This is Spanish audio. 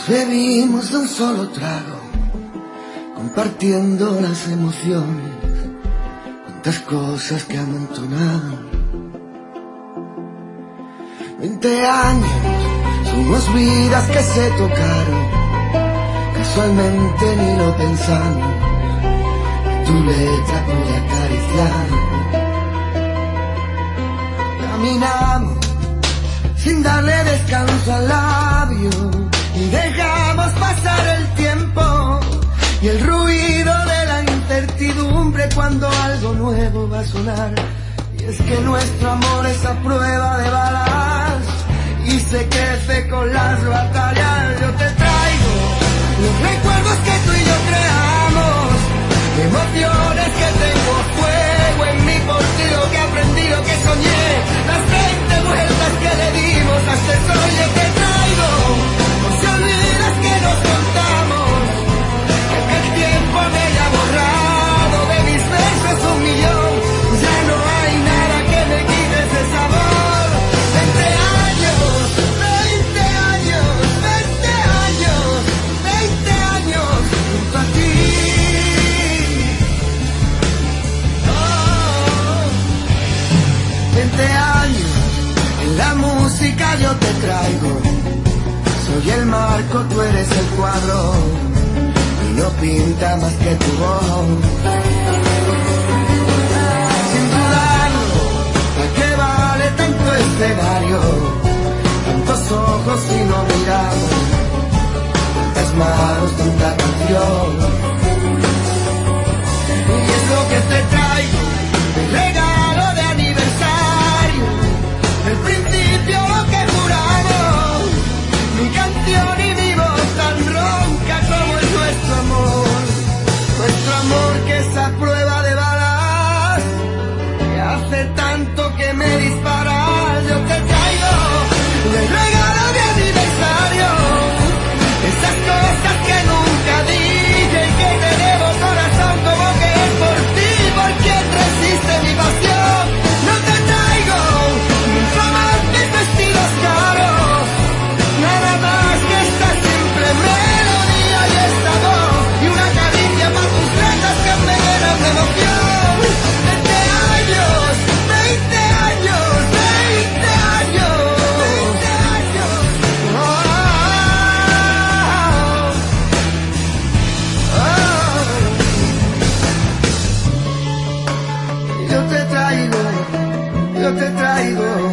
Bebimos de un solo trago, compartiendo las emociones, cuántas cosas que amontonaban. 20 años, somos vidas que se tocaron, casualmente ni lo pensamos, tu letra pude acariciar. Caminamos sin darle descanso al labio y dejamos pasar el tiempo y el ruido de la incertidumbre cuando algo nuevo va a sonar. Y es que nuestro amor es a prueba de balas y se crece con las batallas. Yo te traigo los recuerdos que tú y yo creamos, emociones que tengo a fuego en mí por ti, lo que aprendí, lo que soñé, las 20 vueltas que le dimos a este sol. Yo te traigo, no se olvidas que nos contamos, que el tiempo me haya borrado de mis besos 1.000.000, ya no hay nada que me quite ese sabor. 20 años, 20 años, 20 años, 20 años junto a ti. Oh, 20 años, en la música yo te traigo, soy el marco, tú eres el cuadro, y no pinta más que tu voz. Sin dudarlo, ¿para qué vale tanto escenario? Tantos ojos y no miramos, tantas manos, tanta canción. Y es lo que te traigo, el regalo de aniversario, el principio lo que juramos, mi canción y mi voz tan ronca como es nuestro amor que es a prueba de balas, que hace tanto que me disparas. Yo te traigo el regalo de aniversario, esas cosas que nunca dije y que te debo corazón, como que es por ti, por quien resiste mi pasión. No te traigo romances, vestidos caros, nada más que esta simple melodía y esta voz, y una caricia para tus letras que me llenan de emoción. 20 años, 20 años, 20 años, 20 años. Yo te traigo